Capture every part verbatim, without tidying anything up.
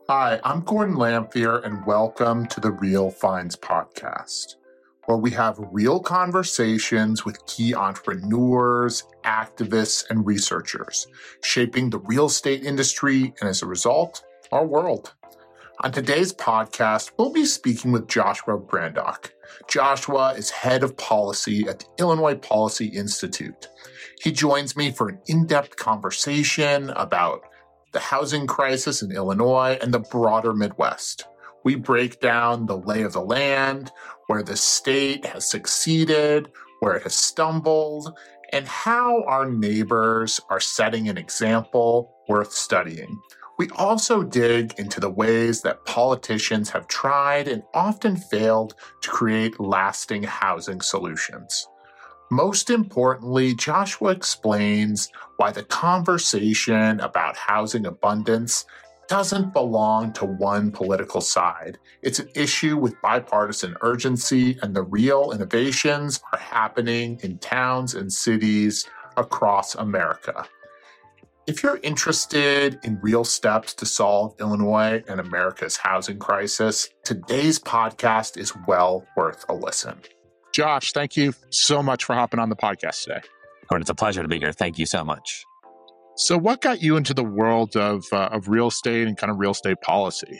Hi, I'm Gordon Lamphere, and welcome to the Real Finds podcast, where we have real conversations with key entrepreneurs, activists, and researchers shaping the real estate industry and, as a result, our world. On today's podcast, we'll be speaking with Joshua Brandock. Joshua is head of policy at the Illinois Policy Institute. He joins me for an in-depth conversation about the housing crisis in Illinois and the broader Midwest. We break down the lay of the land, where the state has succeeded, where it has stumbled, and how our neighbors are setting an example worth studying. We also dig into the ways that politicians have tried and often failed to create lasting housing solutions. Most importantly, Joshua explains why the conversation about housing abundance doesn't belong to one political side. It's an issue with bipartisan urgency, and the real innovations are happening in towns and cities across America. If you're interested in real steps to solve Illinois and America's housing crisis, today's podcast is well worth a listen. Josh, thank you so much for hopping on the podcast today. Gordon, it's a pleasure to be here. Thank you so much. So what got you into the world of uh, of real estate and kind of real estate policy?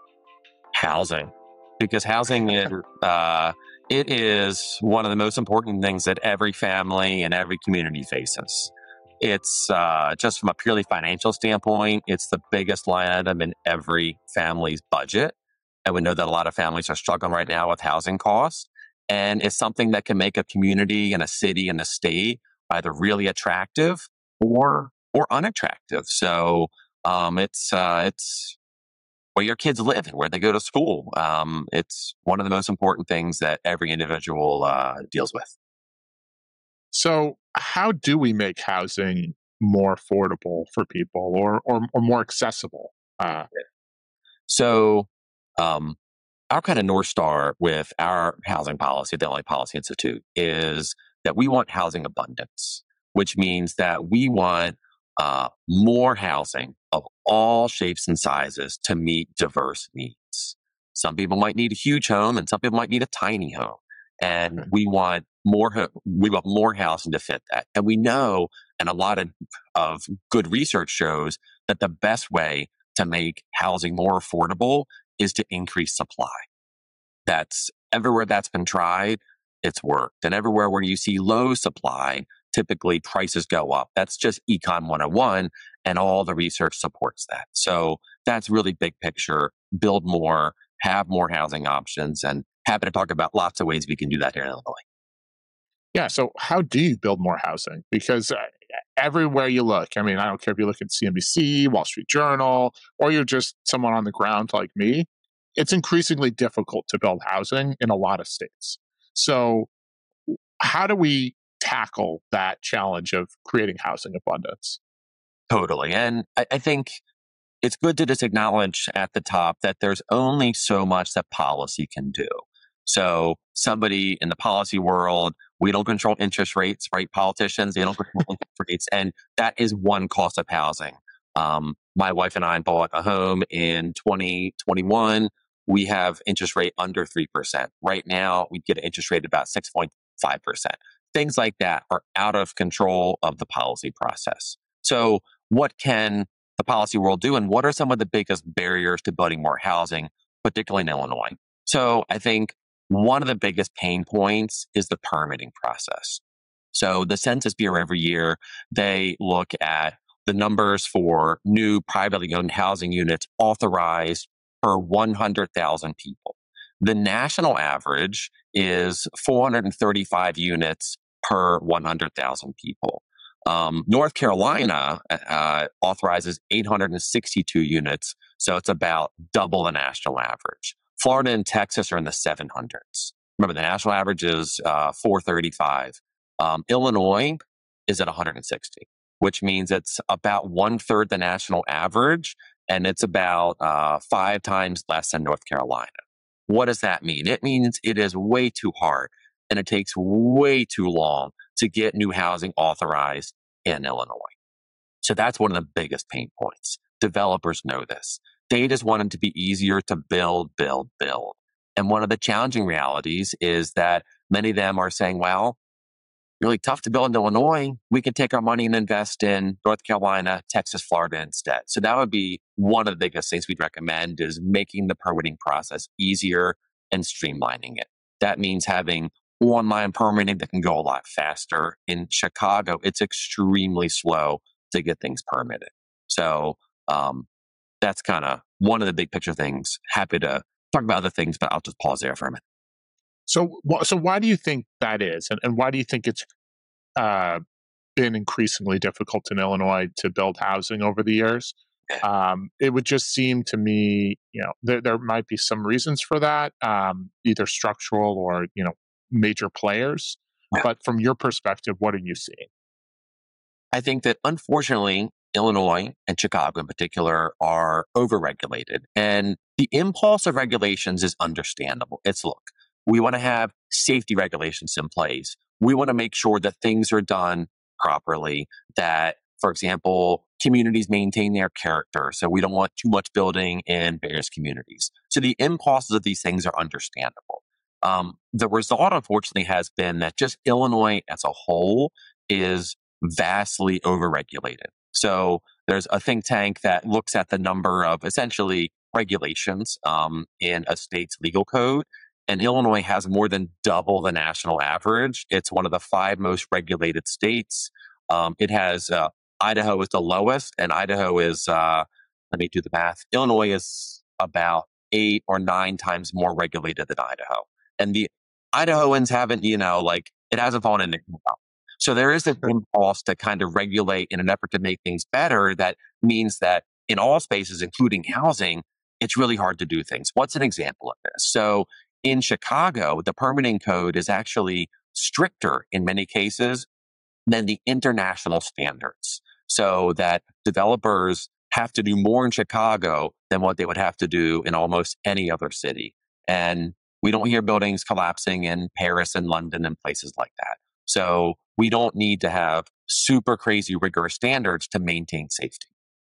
Housing. Because housing, it, uh, it is one of the most important things that every family and every community faces. It's uh, just from a purely financial standpoint, it's the biggest line item in every family's budget. And we know that a lot of families are struggling right now with housing costs. And it's something that can make a community and a city and a state either really attractive or or unattractive. So um, it's uh, it's where your kids live and where they go to school. Um, it's one of the most important things that every individual uh, deals with. So how do we make housing more affordable for people or or, or more accessible? Uh, so um, our kind of North Star with our housing policy at the Illinois Policy Institute is that we want housing abundance, which means that we want uh, more housing of all shapes and sizes to meet diverse needs. Some people might need a huge home and some people might need a tiny home. And Okay. we want more, ho- we want more housing to fit that. And we know, and a lot of, of good research shows that the best way to make housing more affordable is to increase supply. That's everywhere that's been tried, it's worked. And everywhere where you see low supply, typically prices go up. That's just Econ one oh one, and all the research supports that. So that's really big picture. Build more, have more housing options, and happy to talk about lots of ways we can do that here in Illinois. Yeah, so how do you build more housing? Because uh, everywhere you look, I mean, I don't care if you look at C N B C, Wall Street Journal, or you're just someone on the ground like me, it's increasingly difficult to build housing in a lot of states. So how do we tackle that challenge of creating housing abundance? Totally. And I, I think it's good to just acknowledge at the top that there's only so much that policy can do. So somebody in the policy world, we don't control interest rates, right? Politicians, they don't control interest rates. And that is one cost of housing. Um, my wife and I bought a home in twenty twenty-one. We have interest rate under three percent. Right now, we get an interest rate about six point five percent. Things like that are out of control of the policy process. So what can the policy world do? And what are some of the biggest barriers to building more housing, particularly in Illinois? So I think one of the biggest pain points is the permitting process. So the Census Bureau every year, they look at the numbers for new privately owned housing units authorized per one hundred thousand people. The national average is four hundred thirty-five units per one hundred thousand people. Um, North Carolina uh, authorizes eight hundred sixty-two units, so it's about double the national average. Florida and Texas are in the seven hundreds. Remember, the national average is uh, four thirty-five. Um, Illinois is at one hundred sixty, which means it's about one third the national average, and it's about uh, five times less than North Carolina. What does that mean? It means it is way too hard and it takes way too long to get new housing authorized in Illinois. So that's one of the biggest pain points. Developers know this. They just want it to be easier to build, build, build. And one of the challenging realities is that many of them are saying, well, really tough to build in Illinois. We can take our money and invest in North Carolina, Texas, Florida instead. So that would be one of the biggest things we'd recommend is making the permitting process easier and streamlining it. That means having online permitting that can go a lot faster. In Chicago, it's extremely slow to get things permitted. So um, that's kind of one of the big picture things. Happy to talk about other things, but I'll just pause there for a minute. So, so why do you think that is, and, and why do you think it's uh, been increasingly difficult in Illinois to build housing over the years? Um, it would just seem to me, you know, there, there might be some reasons for that, um, either structural or you know, major players. Yeah. But from your perspective, what are you seeing? I think that unfortunately, Illinois and Chicago in particular are overregulated, and the impulse of regulations is understandable. It's look. We want to have safety regulations in place. We want to make sure that things are done properly, that, for example, communities maintain their character. So we don't want too much building in various communities. So the impulses of these things are understandable. Um, the result, unfortunately, has been that just Illinois as a whole is vastly overregulated. So there's a think tank that looks at the number of essentially regulations um, in a state's legal code. And Illinois has more than double the national average. It's one of the five most regulated states. Um, it has, uh, Idaho is the lowest, and Idaho is, uh, let me do the math. Illinois is about eight or nine times more regulated than Idaho. And the Idahoans haven't, you know, like, it hasn't fallen into well. So there is an impulse to kind of regulate in an effort to make things better. That means that in all spaces, including housing, it's really hard to do things. What's an example of this? So in Chicago, the permitting code is actually stricter in many cases than the international standards. So that developers have to do more in Chicago than what they would have to do in almost any other city. And we don't hear buildings collapsing in Paris and London and places like that. So we don't need to have super crazy rigorous standards to maintain safety.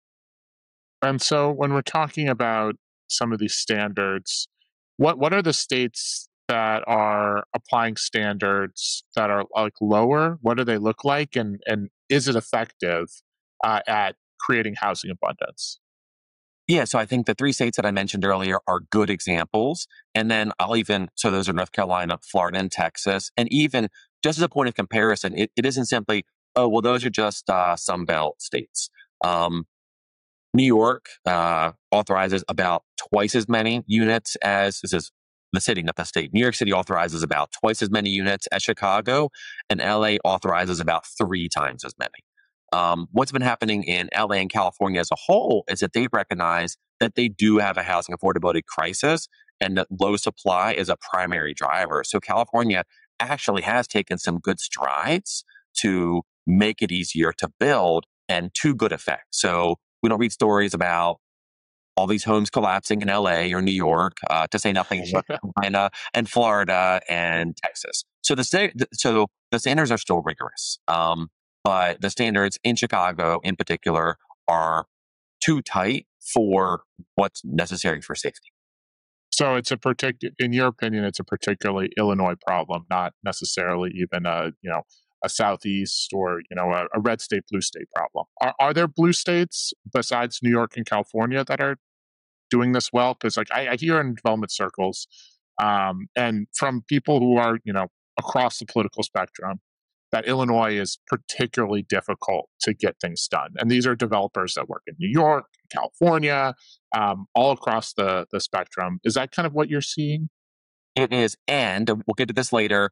And so when we're talking about some of these standards, What what are the states that are applying standards that are like lower? What do they look like, and and is it effective uh, at creating housing abundance? Yeah, so I think the three states that I mentioned earlier are good examples. And then I'll even, so those are North Carolina, Florida, and Texas. And even just as a point of comparison, it, it isn't simply, oh, well, those are just uh, Sun Belt states. Um, New York uh, authorizes about twice as many units as, this is the city, not the state. New York City authorizes about twice as many units as Chicago, and L A authorizes about three times as many. Um, what's been happening in L A and California as a whole is that they've recognized that they do have a housing affordability crisis and that low supply is a primary driver. So California actually has taken some good strides to make it easier to build, and to good effect. So we don't read stories about all these homes collapsing in L A or New York, uh, to say nothing of North Carolina and Florida and Texas. So the sta- so the standards are still rigorous, um, but the standards in Chicago, in particular, are too tight for what's necessary for safety. So it's a particular, in your opinion, it's a particularly Illinois problem, not necessarily even a you know a southeast or you know a, a red state blue state problem. Are are there blue states besides New York and California that are doing this well? Because like I, I hear in development circles, um, and from people who are you know across the political spectrum, that Illinois is particularly difficult to get things done. And these are developers that work in New York, California, um, all across the the spectrum. Is that kind of what you're seeing? It is, and we'll get to this later.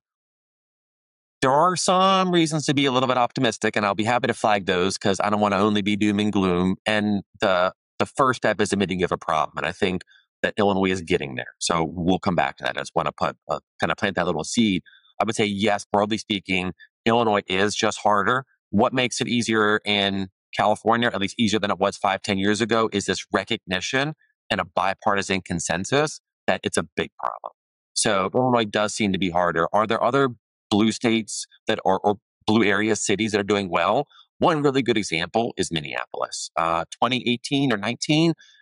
There are some reasons to be a little bit optimistic, and I'll be happy to flag those because I don't want to only be doom and gloom. And the the first step is admitting of a problem, and I think that Illinois is getting there. So we'll come back to that. I just want to put uh, kind of plant that little seed. I would say yes, broadly speaking, Illinois is just harder. What makes it easier in California, at least easier than it was five, ten years ago, is this recognition and a bipartisan consensus that it's a big problem. So Illinois does seem to be harder. Are there other blue states that are, or blue area cities that are doing well? One really good example is Minneapolis. Uh, twenty eighteen or nineteen,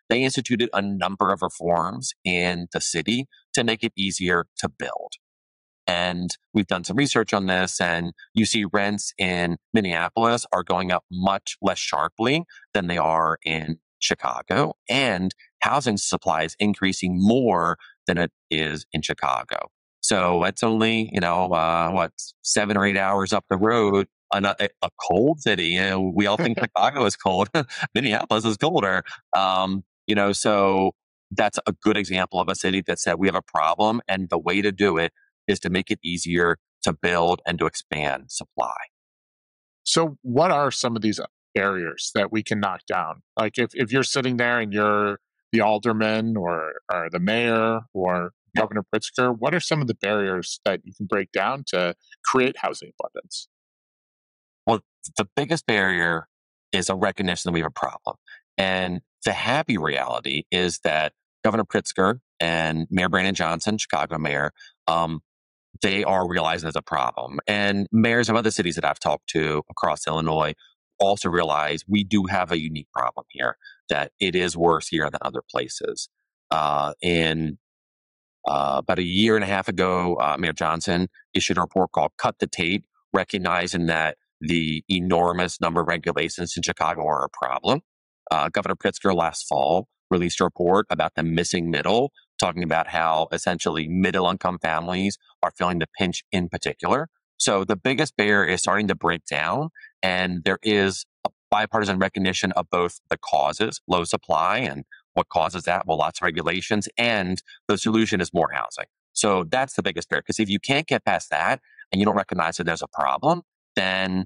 they instituted a number of reforms in the city to make it easier to build. And we've done some research on this, and you see rents in Minneapolis are going up much less sharply than they are in Chicago, and housing supply is increasing more than it is in Chicago. So it's only, you know, uh, what, seven or eight hours up the road, a, a cold city. You know, we all think Chicago is cold. Minneapolis is colder. Um, you know, so that's a good example of a city that said we have a problem, and the way to do it is to make it easier to build and to expand supply. So what are some of these barriers that we can knock down? Like if, if you're sitting there and you're the alderman or, or the mayor or Governor Pritzker, what are some of the barriers that you can break down to create housing abundance? Well, the biggest barrier is a recognition that we have a problem. And the happy reality is that Governor Pritzker and Mayor Brandon Johnson, Chicago mayor, um, they are realizing there's a problem. And mayors of other cities that I've talked to across Illinois also realize we do have a unique problem here, that it is worse here than other places. Uh, and uh, about a year and a half ago, uh, Mayor Johnson issued a report called Cut the Tape, recognizing that the enormous number of regulations in Chicago are a problem. Uh, Governor Pritzker last fall released a report about the missing middle, talking about how essentially middle-income families are feeling the pinch in particular. So the biggest barrier is starting to break down, and there is a bipartisan recognition of both the causes, low supply, and what causes that? Well, lots of regulations, and the solution is more housing. So that's the biggest barrier, because if you can't get past that and you don't recognize that there's a problem, then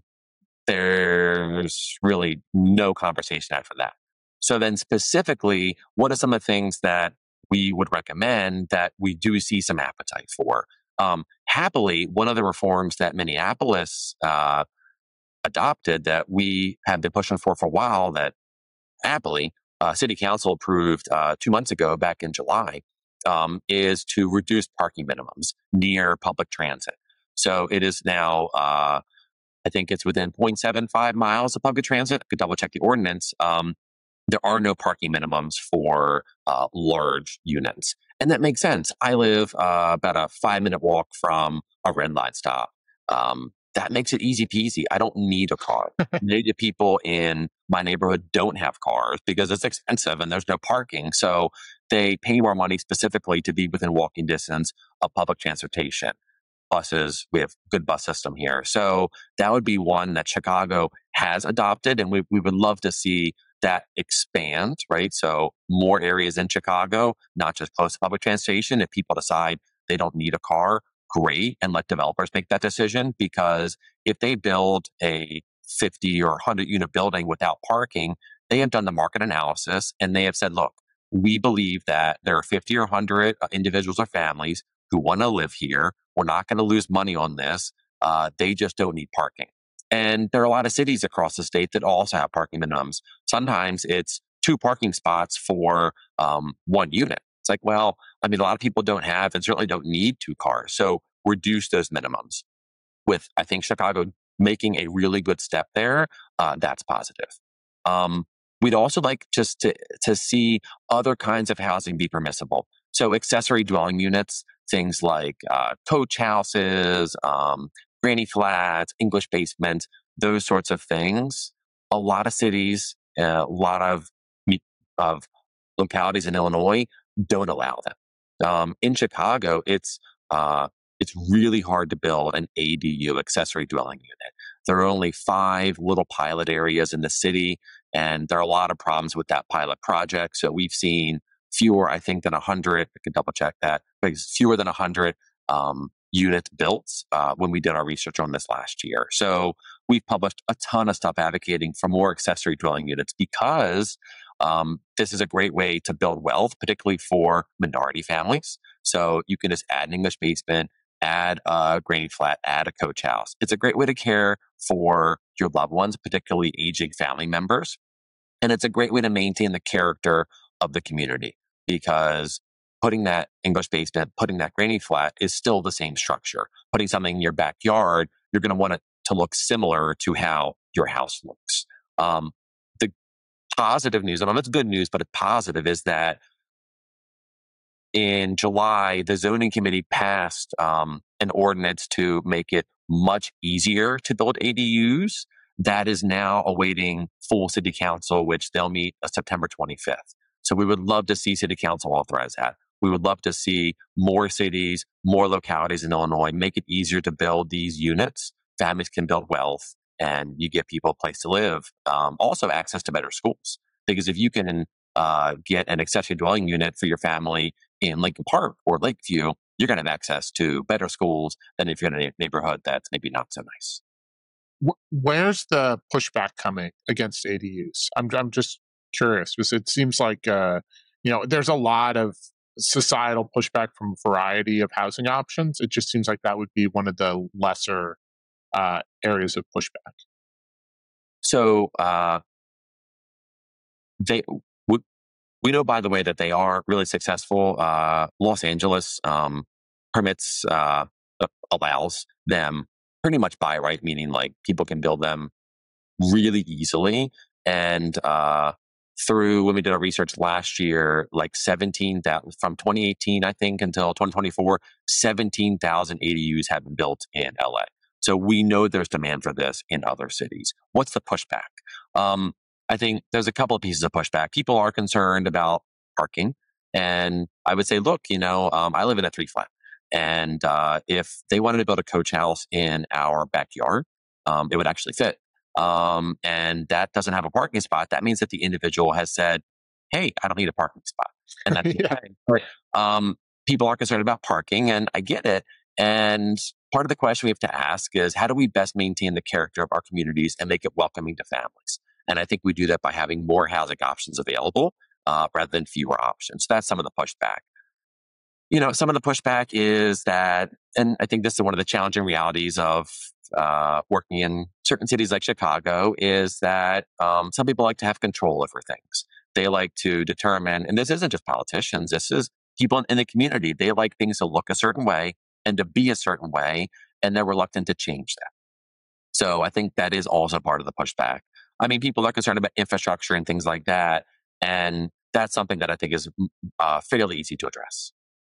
there's really no conversation after that. So then specifically, what are some of the things that we would recommend that we do see some appetite for? Um, happily, one of the reforms that Minneapolis uh, adopted that we have been pushing for for a while, that happily uh, City Council approved uh, two months ago, back in July, um, is to reduce parking minimums near public transit. So it is now, uh, I think it's within zero point seven five miles of public transit. I could double check the ordinance. Um, there are no parking minimums for uh, large units. And that makes sense. I live uh, about a five minute walk from a red line stop. Um, that makes it easy peasy. I don't need a car. Many people in my neighborhood don't have cars because it's expensive and there's no parking. So they pay more money specifically to be within walking distance of public transportation. Buses, we have good bus system here. So that would be one that Chicago has adopted, and we, we would love to see that expand, right? So more areas in Chicago, not just close to public transportation. If people decide they don't need a car, great, and let developers make that decision, because if they build a fifty or one hundred unit building without parking, they have done the market analysis and they have said, look, we believe that there are fifty or one hundred individuals or families who want to live here. We're not going to lose money on this. Uh, they just don't need parking. And there are a lot of cities across the state that also have parking minimums. Sometimes it's two parking spots for um, one unit. It's like, well, I mean, a lot of people don't have and certainly don't need two cars. So reduce those minimums. With, I think, Chicago making a really good step there, uh, that's positive. Um, we'd also like just to, to see other kinds of housing be permissible. So accessory dwelling units, things like uh, coach houses, um, granny flats, English basements, those sorts of things. A lot of cities, uh, a lot of of localities in Illinois don't allow them. Um, in Chicago, it's uh, it's really hard to build an A D U, accessory dwelling unit. There are only five little pilot areas in the city, and there are a lot of problems with that pilot project. So we've seen fewer, I think, than one hundred. I can double check that, but it's fewer than one hundred um, units built uh, when we did our research on this last year. So we've published a ton of stuff advocating for more accessory dwelling units, because um, this is a great way to build wealth, particularly for minority families. So you can just add an English basement, add a granny flat, add a coach house. It's a great way to care for your loved ones, particularly aging family members. And it's a great way to maintain the character of the community, because putting that English basement, putting that granny flat is still the same structure. Putting something in your backyard, you're going to want it to look similar to how your house looks. Um, the positive news, and it's good news, but it's positive, is that in July, the zoning committee passed um, an ordinance to make it much easier to build A D Us. That is now awaiting full city council, which they'll meet uh, September twenty-fifth. So we would love to see city council authorize that. We would love to see more cities, more localities in Illinois make it easier to build these units. Families can build wealth, and you give people a place to live. Um, also, access to better schools. Because if you can uh, get an accessory dwelling unit for your family in Lincoln Park or Lakeview, you're going to have access to better schools than if you're in a neighborhood that's maybe not so nice. Where's the pushback coming against A D Us? I'm I'm just curious because it seems like uh, you know there's a lot of societal pushback from a variety of housing options. It just seems like that would be one of the lesser uh, areas of pushback. So uh, they we, we know, by the way, that they are really successful. Uh, Los Angeles um, permits uh, allows them pretty much by right, meaning like people can build them really easily. And uh, through when we did our research last year, like seventeen thousand from twenty eighteen, I think, until twenty twenty-four, seventeen thousand A D Us have been built in L A. So we know there's demand for this in other cities. What's the pushback? Um, I think there's a couple of pieces of pushback. People are concerned about parking. And I would say, look, you know, um, I live in a three flat. And uh, if they wanted to build a coach house in our backyard, um, it would actually fit. Um, and that doesn't have a parking spot. That means that the individual has said, hey, I don't need a parking spot. And that's Yeah. okay. Um, people are concerned about parking, and I get it. And part of the question we have to ask is, how do we best maintain the character of our communities and make it welcoming to families? And I think we do that by having more housing options available uh, rather than fewer options. So that's some of the pushback. You know, some of the pushback is that, and I think this is one of the challenging realities of uh, working in certain cities like Chicago, is that um, some people like to have control over things. They like to determine, and this isn't just politicians, this is people in the community. They like things to look a certain way and to be a certain way, and they're reluctant to change that. So I think that is also part of the pushback. I mean, people are concerned about infrastructure and things like that, and that's something that I think is uh, fairly easy to address.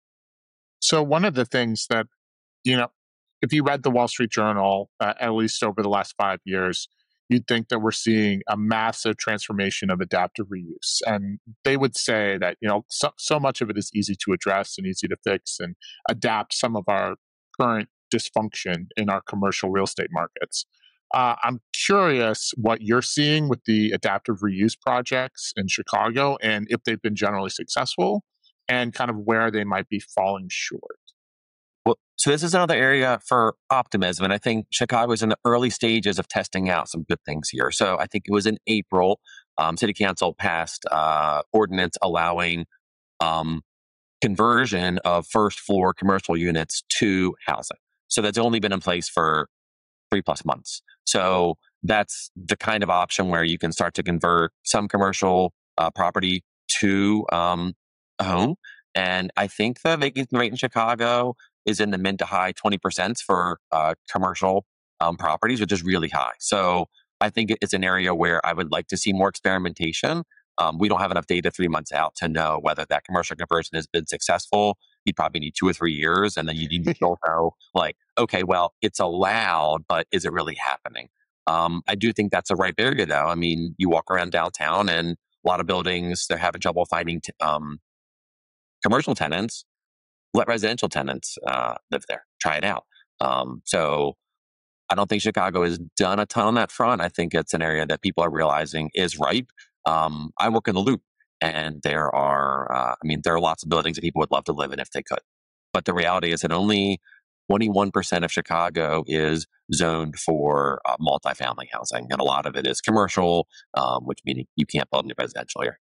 So one of the things that, you know, if you read the Wall Street Journal, uh, at least over the last five years, you'd think that we're seeing a massive transformation of adaptive reuse. And they would say that, you know, so, so much of it is easy to address and easy to fix and adapt some of our current dysfunction in our commercial real estate markets. Uh, I'm curious what you're seeing with the adaptive reuse projects in Chicago and if they've been generally successful and kind of where they might be falling short. Well, so this is another area for optimism. And I think Chicago is in the early stages of testing out some good things here. So I think it was in April, um, City Council passed uh, ordinance allowing um, conversion of first floor commercial units to housing. So that's only been in place for three plus months. So that's the kind of option where you can start to convert some commercial uh, property to um, a home. And I think the vacancy rate in Chicago is in the mid to high twenty percent for uh, commercial um, properties, which is really high. So I think it's an area where I would like to see more experimentation. Um, we don't have enough data three months out to know whether that commercial conversion has been successful. You probably need two or three years, and then you need to know, like, okay, well, it's allowed, but is it really happening? Um, I do think that's the right area, though. I mean, you walk around downtown, and a lot of buildings, they're having trouble finding t- um, commercial tenants. Let residential tenants uh, live there. Try it out. Um, so I don't think Chicago has done a ton on that front. I think it's an area that people are realizing is ripe. Um, I work in the Loop, and there are, uh, I mean, there are lots of buildings that people would love to live in if they could. But the reality is that only twenty-one percent of Chicago is zoned for uh, multifamily housing, and a lot of it is commercial, um, which meaning you can't build any residential here.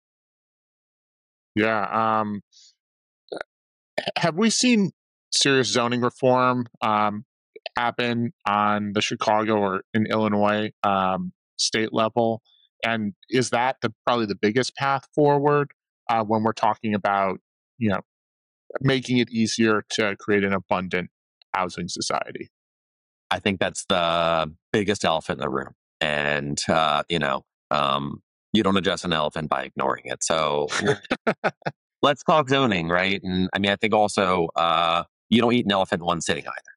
Yeah. Um, have we seen serious zoning reform um, happen on the Chicago or in Illinois um, state level? And is that the probably the biggest path forward uh, when we're talking about, you know, making it easier to create an abundant housing society? I think that's the biggest elephant in the room. And, uh, you know, um, you don't address an elephant by ignoring it. So let's talk zoning, right? And I mean, I think also uh, you don't eat an elephant in one sitting either.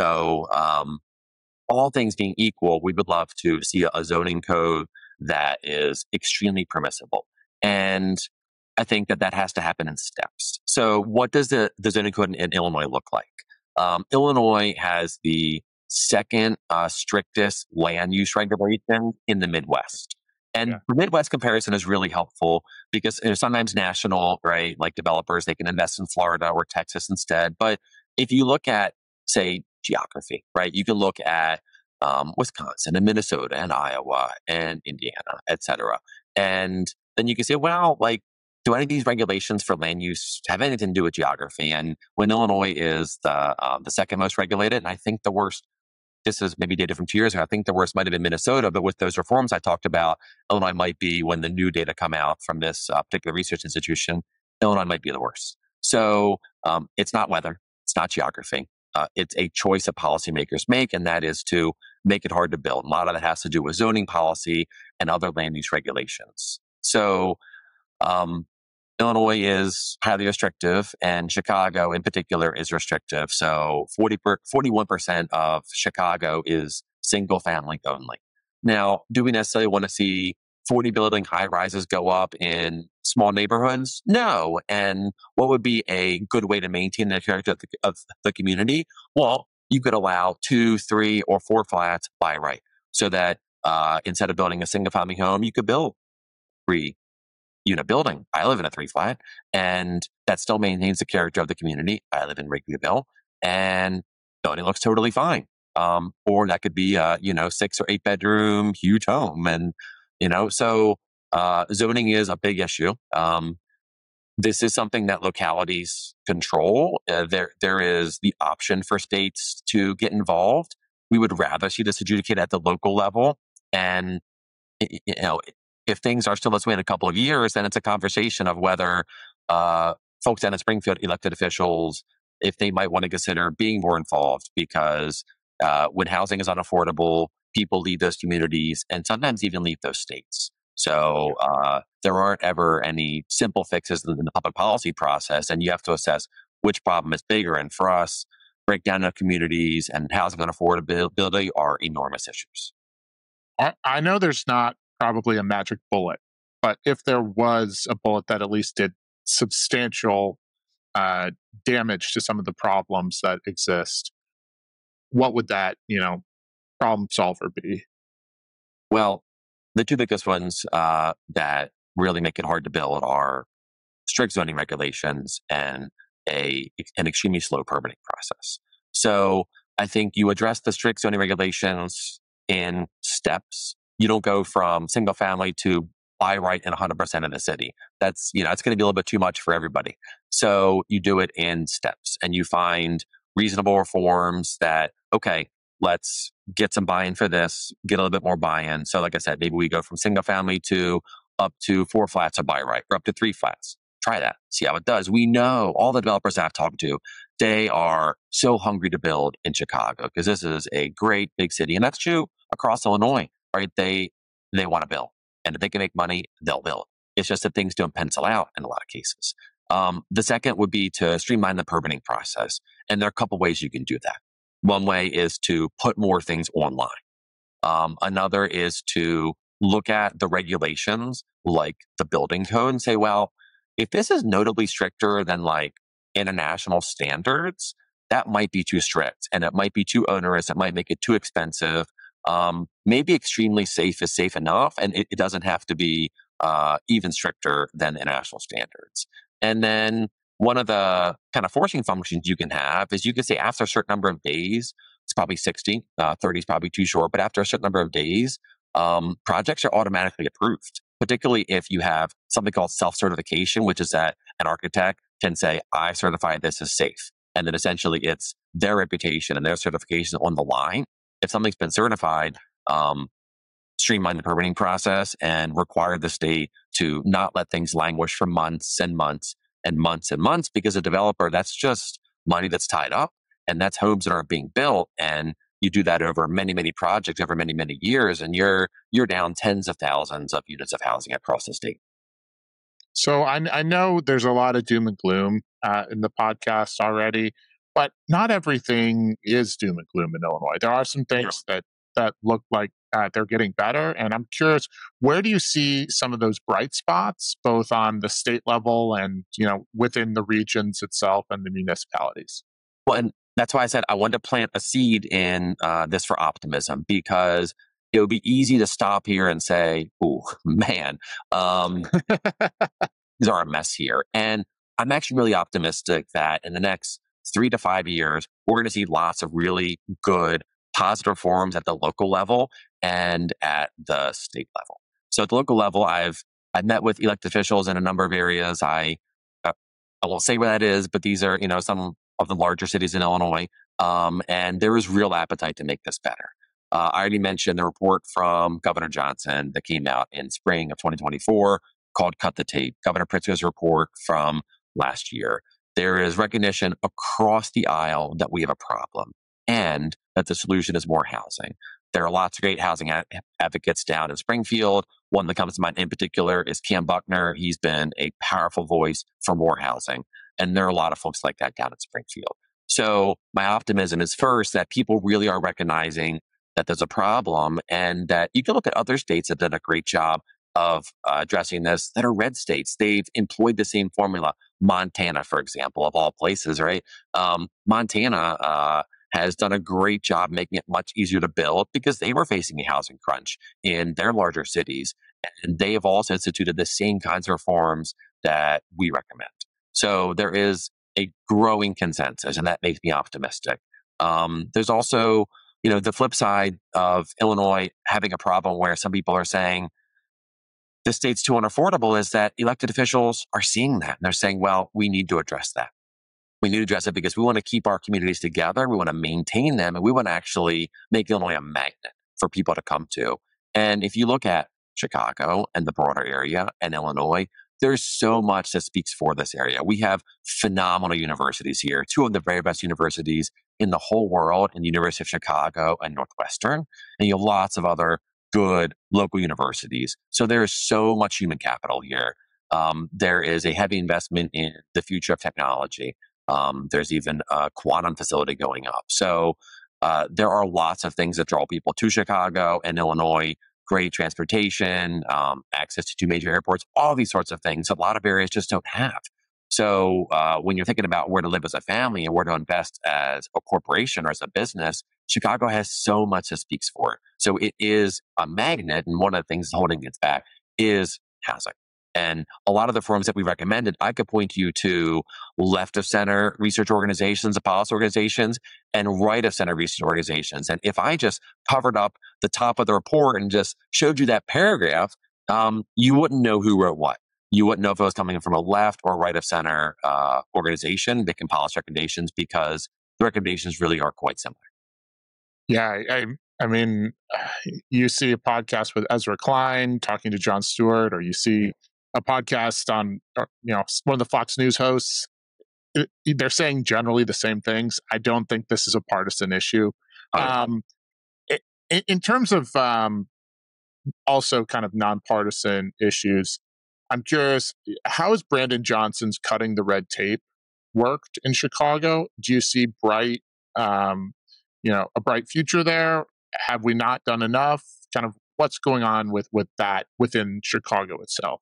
So um, all things being equal, we would love to see a zoning code that is extremely permissible. And I think that that has to happen in steps. So what does the, the zoning code in, in Illinois look like? Um, Illinois has the second uh, strictest land use regulation in the Midwest. And Yeah. the Midwest comparison is really helpful because you know, sometimes national, right, like developers, they can invest in Florida or Texas instead. But if you look at, say, geography, right, you can look at um, Wisconsin and Minnesota and Iowa and Indiana, et cetera. And then you can say, well, like, do any of these regulations for land use have anything to do with geography? And when Illinois is the um, the second most regulated, and I think the worst, this is maybe data from two years ago, I think the worst might have been Minnesota, but with those reforms I talked about, Illinois might be, when the new data come out from this uh, particular research institution, Illinois might be the worst. So um, it's not weather, it's not geography. Uh, it's a choice that policymakers make, and that is to make it hard to build. A lot of that has to do with zoning policy and other land use regulations. So um, Illinois is highly restrictive, and Chicago in particular is restrictive. So forty per, forty-one percent of Chicago is single family only. Now, do we necessarily want to see forty building high rises go up in small neighborhoods? No. And what would be a good way to maintain the character of the, of the community? Well, you could allow two, three, or four flats by right, so that uh, instead of building a single family home, you could build three unit building. I live in a three flat, and that still maintains the character of the community. I live in Wrigleyville, and building looks totally fine. Um, or that could be a, you know, six or eight bedroom, huge home. And, you know, so uh, zoning is a big issue. Um, this is something that localities control. Uh, there, there is the option for states to get involved. We would rather see this adjudicated at the local level. And, you know, if things are still this way in a couple of years, then it's a conversation of whether uh, folks down in Springfield, elected officials, if they might want to consider being more involved, because uh, when housing is unaffordable, people leave those communities and sometimes even leave those states. So uh, there aren't ever any simple fixes in the public policy process, and you have to assess which problem is bigger. And for us, breakdown of communities and housing unaffordability are enormous issues. I, I know there's not probably a magic bullet, but if there was a bullet that at least did substantial uh, damage to some of the problems that exist, what would that, you know, problem solver be? Well, the two biggest ones uh, that really make it hard to build are strict zoning regulations and a an extremely slow permitting process. So I think you address the strict zoning regulations in steps. You don't go from single family to by right in one hundred percent of the city. That's, you know, it's going to be a little bit too much for everybody. So you do it in steps, and you find reasonable reforms that, okay, let's get some buy-in for this, get a little bit more buy-in. So like I said, maybe we go from single family to up to four flats of by right, or up to three flats. Try that, see how it does. We know all the developers I've talked to, they are so hungry to build in Chicago because this is a great big city. And that's true across Illinois, right? They, they want to build. And if they can make money, they'll build. It's just that things don't pencil out in a lot of cases. Um, the second would be to streamline the permitting process. And there are a couple ways you can do that. One way is to put more things online. Um, another is to look at the regulations like the building code and say, well, if this is notably stricter than like international standards, that might be too strict and it might be too onerous. It might make it too expensive. Um, maybe extremely safe is safe enough, and it, it doesn't have to be uh, even stricter than international standards. And then one of the kind of forcing functions you can have is you can say after a certain number of days, it's probably sixty, uh, thirty is probably too short, but after a certain number of days, um, projects are automatically approved, particularly if you have something called self-certification, which is that an architect can say, I certify this as safe. And then essentially it's their reputation and their certification on the line. If something's been certified, um, streamline the permitting process and require the state to not let things languish for months and months and months and months, because a developer, that's just money that's tied up, and that's homes that aren't being built. And you do that over many, many projects over many, many years, and you're you're down tens of thousands of units of housing across the state. So I, I know there's a lot of doom and gloom uh, in the podcast already, but not everything is doom and gloom in Illinois. There are some things that that look like uh, they're getting better, and I'm curious, where do you see some of those bright spots, both on the state level and you know within the regions itself and the municipalities? Well, and that's why I said I wanted to plant a seed in uh, this for optimism, because it would be easy to stop here and say, "Oh man, um, these are a mess here." And I'm actually really optimistic that in the next three to five years, we're going to see lots of really good, positive reforms at the local level and at the state level. So at the local level, I've I've met with elected officials in a number of areas. I uh, I won't say where that is, but these are you know some of the larger cities in Illinois, um, and there is real appetite to make this better. Uh, I already mentioned the report from Governor Johnson that came out in spring of twenty twenty-four called Cut the Tape, Governor Pritzker's report from last year. There is recognition across the aisle that we have a problem and that the solution is more housing. There are lots of great housing ad- advocates down in Springfield. One that comes to mind in particular is Cam Buckner. He's been a powerful voice for more housing. And there are a lot of folks like that down in Springfield. So my optimism is first that people really are recognizing that there's a problem, and that you can look at other states that did a great job of uh, addressing this that are red states. They've employed the same formula. Montana, for example, of all places, right? Um, Montana uh, has done a great job making it much easier to build because they were facing a housing crunch in their larger cities. And they have also instituted the same kinds of reforms that we recommend. So there is a growing consensus, and that makes me optimistic. Um, there's also, you know, the flip side of Illinois having a problem where some people are saying the state's too unaffordable, is that elected officials are seeing that. And they're saying, well, we need to address that. We need to address it because we want to keep our communities together. We want to maintain them, and we want to actually make Illinois a magnet for people to come to. And if you look at Chicago and the broader area and Illinois, there's so much that speaks for this area. We have phenomenal universities here, two of the very best universities in the whole world, in the University of Chicago and Northwestern. And you have lots of other good local universities. So there is so much human capital here. Um, there is a heavy investment in the future of technology. Um, there's even a quantum facility going up. So uh, there are lots of things that draw people to Chicago and Illinois. Great transportation, um, access to two major airports, all these sorts of things. A lot of areas just don't have. So uh, when you're thinking about where to live as a family and where to invest as a corporation or as a business, Chicago has so much that speaks for it. So it is a magnet, and one of the things holding it back is housing. And a lot of the firms that we recommended, I could point you to left of center research organizations, and policy organizations, and right of center research organizations. And if I just covered up the top of the report and just showed you that paragraph, um, you wouldn't know who wrote what. You wouldn't know if it was coming from a left or right of center uh, organization making policy recommendations, because the recommendations really are quite similar. Yeah, I, I mean, you see a podcast with Ezra Klein talking to Jon Stewart, or you see a podcast on, you know, one of the Fox News hosts. It, they're saying generally the same things. I don't think this is a partisan issue. Oh, Um, it, in, in terms of um, also kind of nonpartisan issues, I'm curious, how has Brandon Johnson's cutting the red tape worked in Chicago? Do you see bright, um, you know, a bright future there? Have we not done enough? Kind of what's going on with, with that within Chicago itself?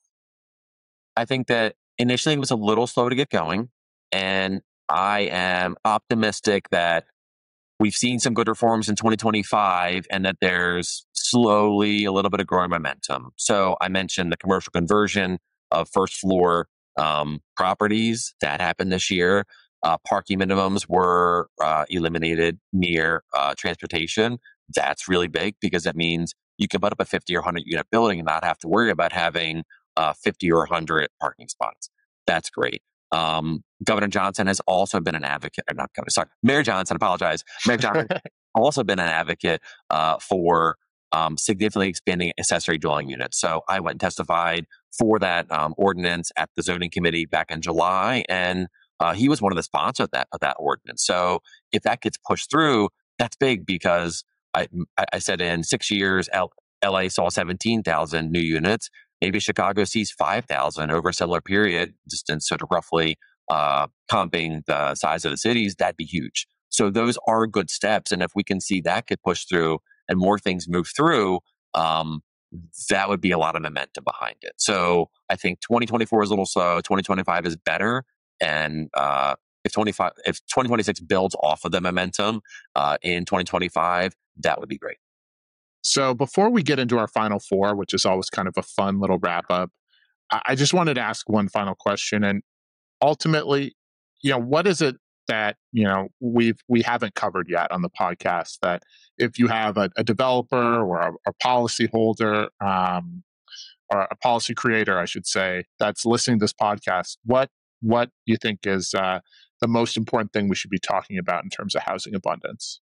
I think that initially it was a little slow to get going, and I am optimistic that we've seen some good reforms in twenty twenty-five and that there's slowly a little bit of growing momentum. So I mentioned the commercial conversion of first floor um, properties that happened this year. Uh, parking minimums were uh, eliminated near uh, transportation. That's really big because that means you can put up a fifty or one hundred unit building and not have to worry about having uh, fifty or one hundred parking spots. That's great. Um, Governor Johnson has also been an advocate, or not Governor, sorry, Mayor Johnson, apologize. Mayor Johnson also been an advocate uh, for um, significantly expanding accessory dwelling units. So I went and testified for that um, ordinance at the zoning committee back in July, and uh, he was one of the sponsors of that of that ordinance. So if that gets pushed through, That's big because I, I said in six years, L, LA saw seventeen thousand new units. Maybe Chicago sees five thousand over a similar period, just in sort of roughly uh, comping the size of the cities. That'd be huge. So those are good steps. And if we can see that get pushed through and more things move through, um, that would be a lot of momentum behind it. So I think twenty twenty-four is a little slow. twenty twenty-five is better. And uh, if twenty-five, if twenty twenty-six builds off of the momentum uh, in twenty twenty-five, that would be great. So before we get into our final four, which is always kind of a fun little wrap up, I I just wanted to ask one final question. And ultimately, you know, what is it that, you know, we've we haven't covered yet on the podcast that if you have a, a developer or a, a policy holder, um, or a policy creator, I should say, that's listening to this podcast, what what do you think is uh, the most important thing we should be talking about in terms of housing abundance?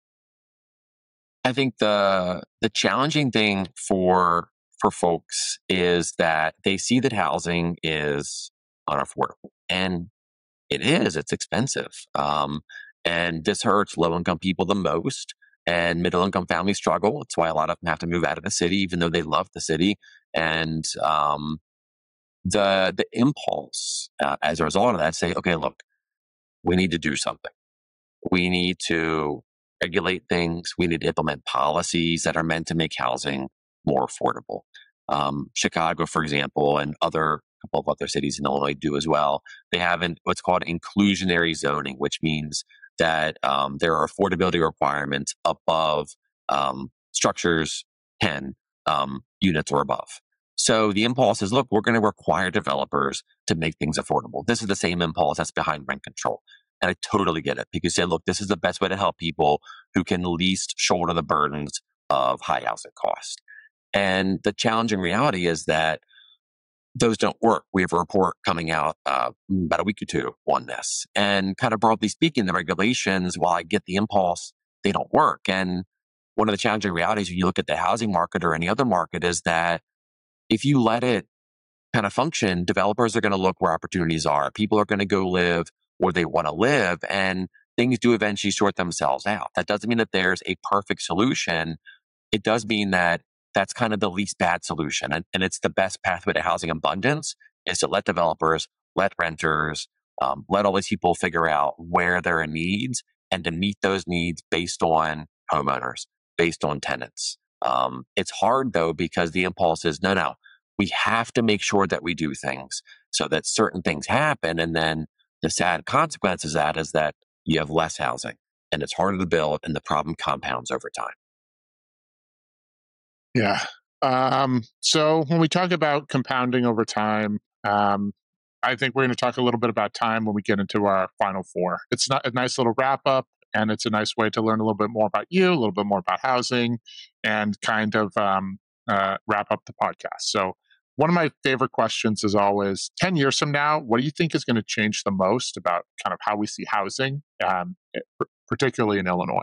I think the the challenging thing for for folks is that they see that housing is unaffordable, and it is. It's expensive, um, and this hurts low income people the most. And middle income families struggle. It's why a lot of them have to move out of the city, even though they love the city. And um, the the impulse uh, as a result of that, say, okay, look, we need to do something. We need to regulate things. We need to implement policies that are meant to make housing more affordable. Um, Chicago, for example, and other couple of other cities in Illinois do as well. They have an, what's called inclusionary zoning, which means that um, there are affordability requirements above um, structures ten um, units or above. So the impulse is, look, we're going to require developers to make things affordable. This is the same impulse that's behind rent control. And I totally get it because, say, look, this is the best way to help people who can least shoulder the burdens of high housing costs. And the challenging reality is that those don't work. We have a report coming out uh, about a week or two on this. And kind of broadly speaking, the regulations, while I get the impulse, they don't work. And one of the challenging realities when you look at the housing market or any other market is that if you let it kind of function, developers are going to look where opportunities are. People are going to go live where they want to live, and things do eventually sort themselves out. That doesn't mean that there's a perfect solution. It does mean that that's kind of the least bad solution. And, and it's the best pathway to housing abundance is to let developers, let renters, um, let all these people figure out where there are needs and to meet those needs based on homeowners, based on tenants. Um, it's hard though, because the impulse is, no, no, we have to make sure that we do things so that certain things happen. And then the sad consequence of that is that you have less housing and it's harder to build and the problem compounds over time. Yeah. Um, so when we talk about compounding over time, um, I think we're going to talk a little bit about time when we get into our final four. It's not a nice little wrap up, and it's a nice way to learn a little bit more about you, a little bit more about housing, and kind of um, uh, wrap up the podcast. So one of my favorite questions is always ten years from now, what do you think is going to change the most about kind of how we see housing, um, particularly in Illinois?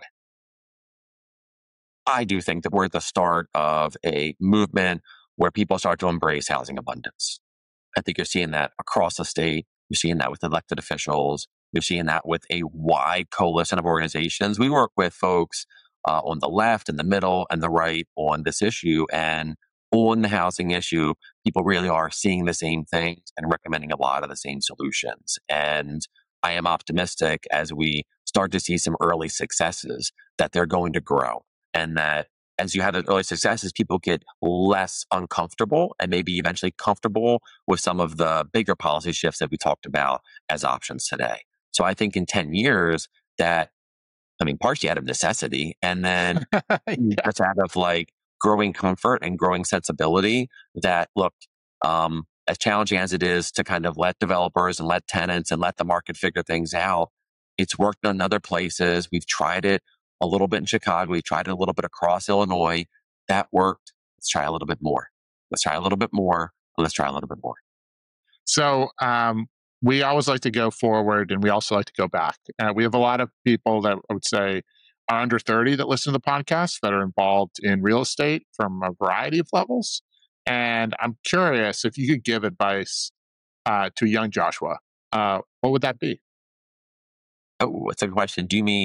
I do think that we're at the start of a movement where people start to embrace housing abundance. I think you're seeing that across the state. You're seeing that with elected officials. You're seeing that with a wide coalition of organizations. We work with folks uh, on the left and the middle and the right on this issue. And on the housing issue, people really are seeing the same things and recommending a lot of the same solutions. And I am optimistic as we start to see some early successes that they're going to grow. And that as you have the early successes, people get less uncomfortable and maybe eventually comfortable with some of the bigger policy shifts that we talked about as options today. So I think in ten years that, I mean, partially out of necessity and then Yeah. just out of like growing comfort and growing sensibility that, look, um, as challenging as it is to kind of let developers and let tenants and let the market figure things out, it's worked in other places. We've tried it a little bit in Chicago. We tried it a little bit across Illinois. That worked. Let's try a little bit more. Let's try a little bit more. Let's try a little bit more. So um, we always like to go forward, and we also like to go back. Uh, we have a lot of people that I would say are under thirty that listen to the podcast that are involved in real estate from a variety of levels. And I'm curious if you could give advice uh, to young Joshua, uh, what would that be? Oh, what's a good question? Do you mean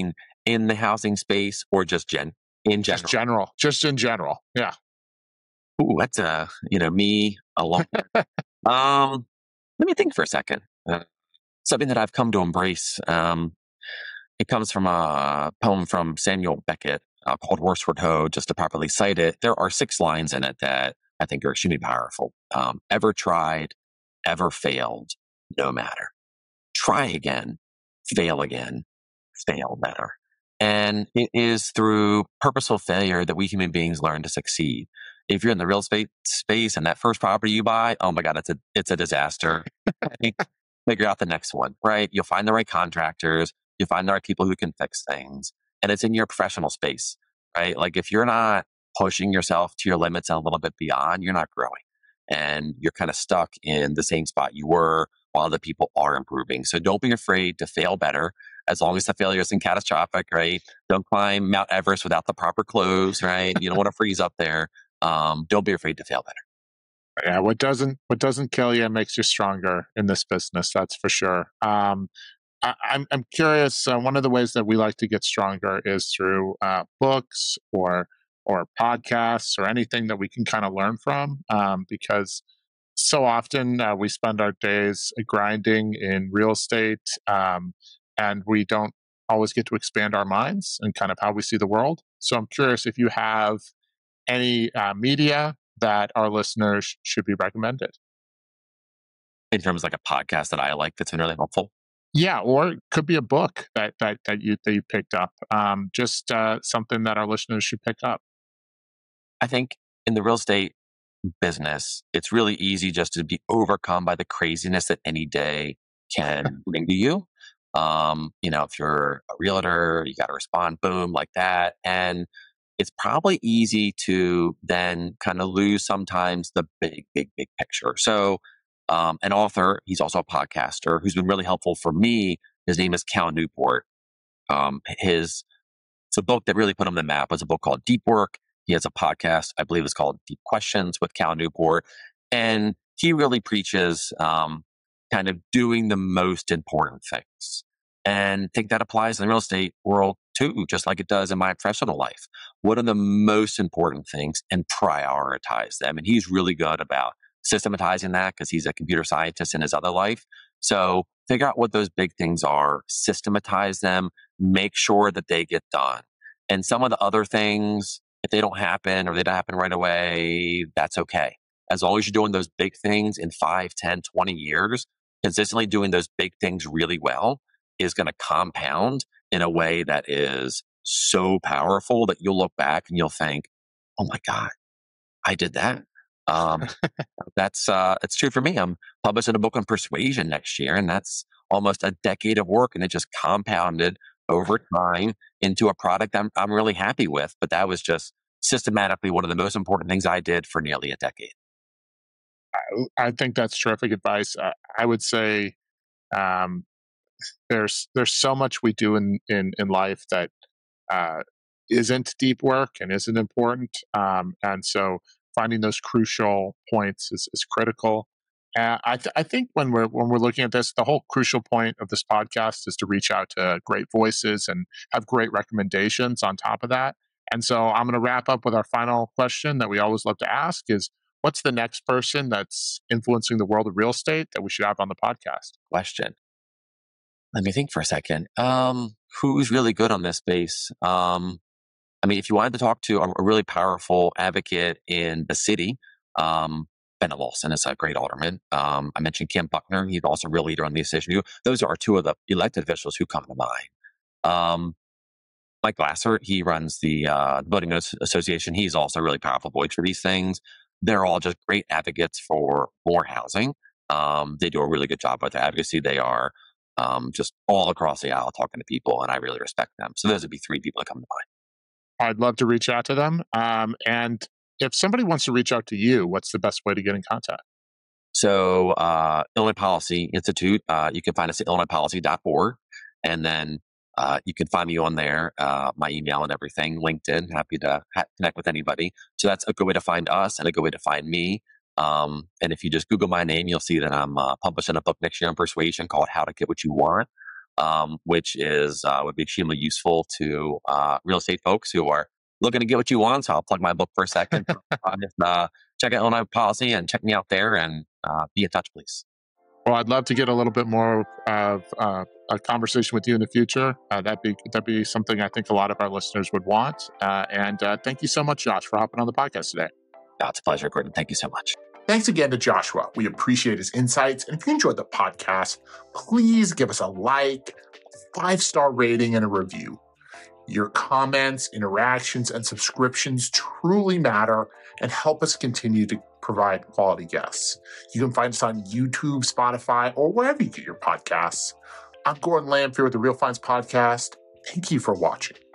in the housing space or just gen in general? Just general, just in general. Yeah. Ooh, that's uh, you know, me a lot. um, let me think for a second. Uh, something that I've come to embrace. Um, it comes from a poem from Samuel Beckett uh, called Horsford Hoe. Just to properly cite it, there are six lines in it that I think are extremely powerful. Um, ever tried, ever failed, no matter. Try again, fail again, fail better. And it is through purposeful failure that we human beings learn to succeed. If you're in the real estate space and that first property you buy, oh my God, it's a it's a disaster. Figure out the next one, right? You'll find the right contractors, you'll find the right people who can fix things. And it's in your professional space, right? Like if you're not pushing yourself to your limits and a little bit beyond, you're not growing. And you're kind of stuck in the same spot you were while other people are improving. So don't be afraid to fail better, as long as the failure isn't catastrophic, right? Don't climb Mount Everest without the proper clothes, right? You don't want to freeze up there. Um, don't be afraid to fail better. Yeah, what doesn't what doesn't kill you makes you stronger in this business. That's for sure. Um, I, I'm I'm curious. Uh, one of the ways that we like to get stronger is through uh, books or or podcasts or anything that we can kind of learn from. Um, because so often uh, we spend our days grinding in real estate, um, and we don't always get to expand our minds and kind of how we see the world. So I'm curious if you have any uh, media that our listeners should be recommended. In terms of like a podcast that I like that's been really helpful. Yeah, or it could be a book that that that you that you picked up. Um, just uh, something that our listeners should pick up. I think in the real estate business, it's really easy just to be overcome by the craziness that any day can bring to you. Um, you know, if you're a realtor, you got to respond, boom, like that. And it's probably easy to then kind of lose sometimes the big, big, big picture. So, um, an author, he's also a podcaster who's been really helpful for me. His name is Cal Newport. Um, his, it's a book that really put him on the map. It's a book called Deep Work. He has a podcast, I believe it's called Deep Questions with Cal Newport. And he really preaches um, kind of doing the most important things. And I think that applies in the real estate world too, just like it does in my professional life. What are the most important things and prioritize them? And he's really good about systematizing that because he's a computer scientist in his other life. So figure out what those big things are, systematize them, make sure that they get done. And some of the other things, if they don't happen or they don't happen right away, that's okay. As long as you're doing those big things in five, ten, twenty years, consistently doing those big things really well is going to compound in a way that is so powerful that you'll look back and you'll think, oh my God, I did that. Um, that's, uh, it's true for me. I'm publishing a book on persuasion next year, and that's almost a decade of work, and it just compounded over time into a product I'm, I'm really happy with. But that was just systematically one of the most important things I did for nearly a decade. I, I think that's terrific advice. Uh, I would say um, there's there's so much we do in in, in life that uh, isn't deep work and isn't important, um, and so finding those crucial points is, is critical. Uh, I, th- I think when we're when we're looking at this, the whole crucial point of this podcast is to reach out to great voices and have great recommendations on top of that. And so I'm going to wrap up with our final question that we always love to ask: is what's the next person that's influencing the world of real estate that we should have on the podcast? Question. Let me think for a second. Um, who's really good on this space? Um, I mean, if you wanted to talk to a, a really powerful advocate in the city, um, Bennett Lawson is a great alderman. Um, I mentioned Kim Buckner. He's also a real leader on this issue. Those are two of the elected officials who come to mind. Um, Mike Glasser, he runs the uh, Voting Association. He's also a really powerful voice for these things. They're all just great advocates for more housing. Um, they do a really good job with advocacy. They are um, just all across the aisle talking to people, and I really respect them. So those would be three people that come to mind. I'd love to reach out to them. Um, and if somebody wants to reach out to you, what's the best way to get in contact? So uh, Illinois Policy Institute, uh, you can find us at illinois policy dot org. And then uh, you can find me on there, uh, my email and everything, LinkedIn. Happy to ha- connect with anybody. So that's a good way to find us and a good way to find me. Um, and if you just Google my name, you'll see that I'm uh, publishing a book next year on persuasion called How to Get What You Want. um, which is uh, would be extremely useful to uh, real estate folks who are looking to get what you want. So I'll plug my book for a second. uh, just, uh, check out Illinois Policy and check me out there, and uh, be in touch, please. Well, I'd love to get a little bit more of uh, a conversation with you in the future. Uh, that'd be that'd be something I think a lot of our listeners would want. Uh, and uh, thank you so much, Josh, for hopping on the podcast today. Oh, it's a pleasure, Gordon. Thank you so much. Thanks again to Joshua. We appreciate his insights. And if you enjoyed the podcast, please give us a like, five-star rating, and a review. Your comments, interactions, and subscriptions truly matter and help us continue to provide quality guests. You can find us on YouTube, Spotify, or wherever you get your podcasts. I'm Gordon Lamphere with the Real Finds Podcast. Thank you for watching.